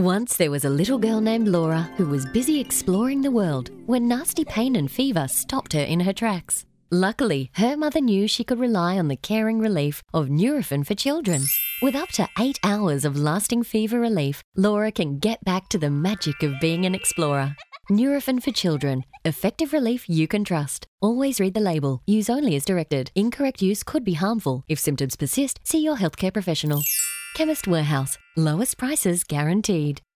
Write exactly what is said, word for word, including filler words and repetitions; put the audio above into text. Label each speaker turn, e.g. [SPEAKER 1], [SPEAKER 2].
[SPEAKER 1] Once there was a little girl named Laura who was busy exploring the world when nasty pain and fever stopped her in her tracks. Luckily, her mother knew she could rely on the caring relief of Nurofen for children. With up to eight hours of lasting fever relief, Laura can get back to the magic of being an explorer. Nurofen for children. Effective relief you can trust. Always read the label. Use only as directed. Incorrect use could be harmful. If symptoms persist, see your healthcare professional. Chemist Warehouse. Lowest prices guaranteed.